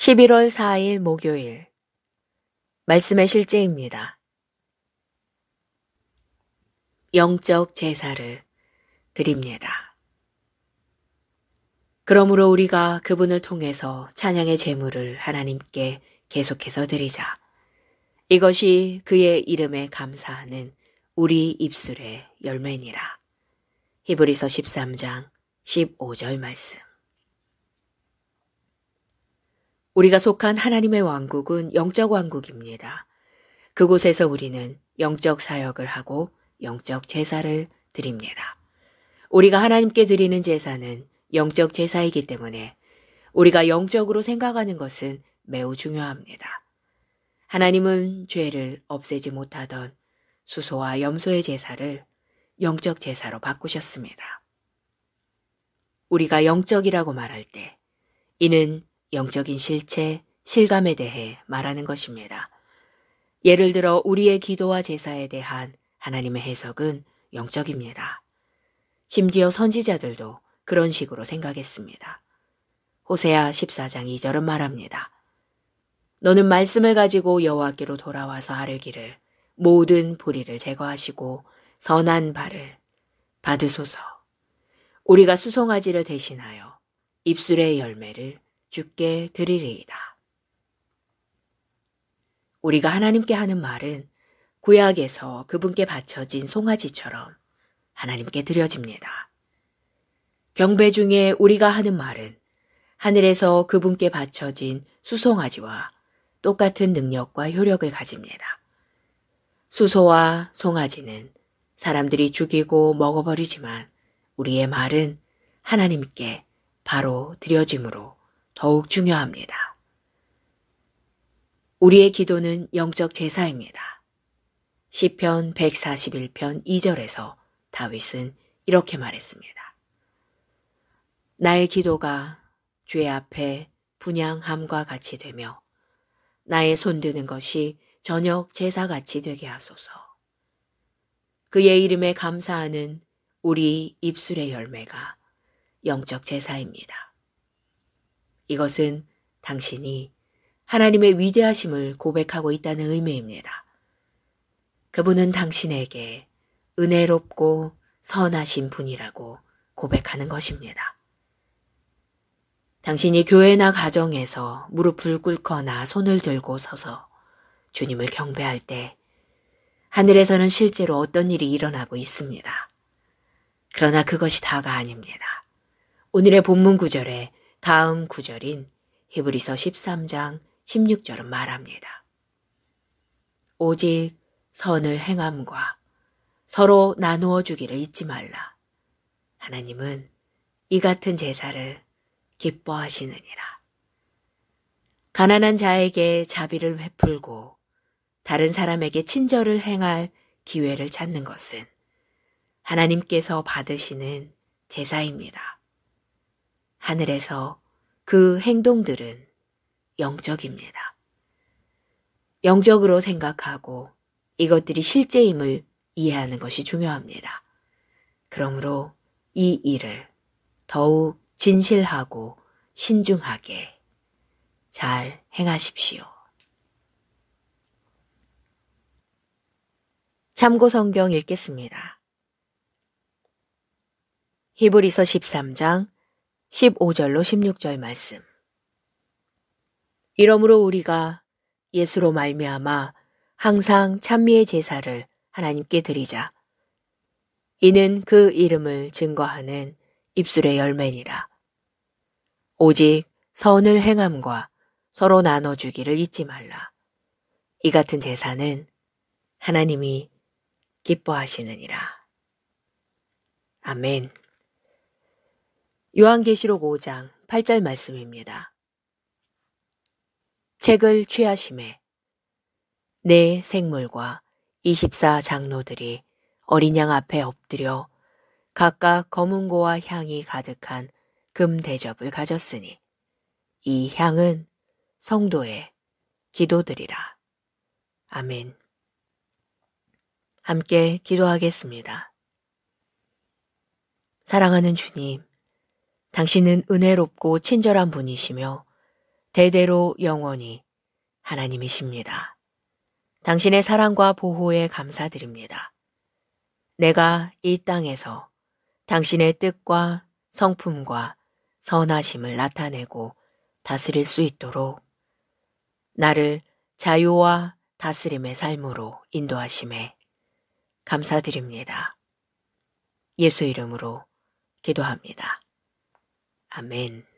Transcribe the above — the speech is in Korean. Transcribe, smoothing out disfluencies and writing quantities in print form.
11월 4일 목요일 말씀의 실제입니다. 영적 제사를 드립니다. 그러므로 우리가 그분을 통해서 찬양의 제물을 하나님께 계속해서 드리자. 이것이 그의 이름에 감사하는 우리 입술의 열매니라. 히브리서 13장 15절 말씀. 우리가 속한 하나님의 왕국은 영적 왕국입니다. 그곳에서 우리는 영적 사역을 하고 영적 제사를 드립니다. 우리가 하나님께 드리는 제사는 영적 제사이기 때문에 우리가 영적으로 생각하는 것은 매우 중요합니다. 하나님은 죄를 없애지 못하던 수소와 염소의 제사를 영적 제사로 바꾸셨습니다. 우리가 영적이라고 말할 때 이는 영적인 실체, 실감에 대해 말하는 것입니다. 예를 들어 우리의 기도와 제사에 대한 하나님의 해석은 영적입니다. 심지어 선지자들도 그런 식으로 생각했습니다. 호세아 14장 2절은 말합니다. 너는 말씀을 가지고 여호와께로 돌아와서 아뢰기를 모든 불의를 제거하시고 선한 발을 받으소서. 우리가 수송아지를 대신하여 입술의 열매를 주께 드리리이다. 우리가 하나님께 하는 말은 구약에서 그분께 바쳐진 송아지처럼 하나님께 드려집니다. 경배 중에 우리가 하는 말은 하늘에서 그분께 바쳐진 수송아지와 똑같은 능력과 효력을 가집니다. 수소와 송아지는 사람들이 죽이고 먹어버리지만 우리의 말은 하나님께 바로 드려짐으로 더욱 중요합니다. 우리의 기도는 영적 제사입니다. 시편 141편 2절에서 다윗은 이렇게 말했습니다. 나의 기도가 주의 앞에 분향함과 같이 되며 나의 손드는 것이 저녁 제사같이 되게 하소서. 그의 이름에 감사하는 우리 입술의 열매가 영적 제사입니다. 이것은 당신이 하나님의 위대하심을 고백하고 있다는 의미입니다. 그분은 당신에게 은혜롭고 선하신 분이라고 고백하는 것입니다. 당신이 교회나 가정에서 무릎을 꿇거나 손을 들고 서서 주님을 경배할 때 하늘에서는 실제로 어떤 일이 일어나고 있습니다. 그러나 그것이 다가 아닙니다. 오늘의 본문 구절에 다음 구절인 히브리서 13장 16절은 말합니다. 오직 선을 행함과 서로 나누어 주기를 잊지 말라. 하나님은 이 같은 제사를 기뻐하시느니라. 가난한 자에게 자비를 베풀고 다른 사람에게 친절을 행할 기회를 찾는 것은 하나님께서 받으시는 제사입니다. 하늘에서 그 행동들은 영적입니다. 영적으로 생각하고 이것들이 실제임을 이해하는 것이 중요합니다. 그러므로 이 일을 더욱 진실하고 신중하게 잘 행하십시오. 참고 성경 읽겠습니다. 히브리서 13장 15절로 16절 말씀. 이러므로 우리가 예수로 말미암아 항상 찬미의 제사를 하나님께 드리자. 이는 그 이름을 증거하는 입술의 열매니라. 오직 선을 행함과 서로 나눠주기를 잊지 말라. 이 같은 제사는 하나님이 기뻐하시느니라. 아멘. 요한계시록 5장 8절 말씀입니다. 책을 취하심에 네 생물과 24 장로들이 어린 양 앞에 엎드려 각각 검은고와 향이 가득한 금 대접을 가졌으니 이 향은 성도의 기도들이라. 아멘. 함께 기도하겠습니다. 사랑하는 주님, 당신은 은혜롭고 친절한 분이시며 대대로 영원히 하나님이십니다. 당신의 사랑과 보호에 감사드립니다. 내가 이 땅에서 당신의 뜻과 성품과 선하심을 나타내고 다스릴 수 있도록 나를 자유와 다스림의 삶으로 인도하심에 감사드립니다. 예수 이름으로 기도합니다. 아멘.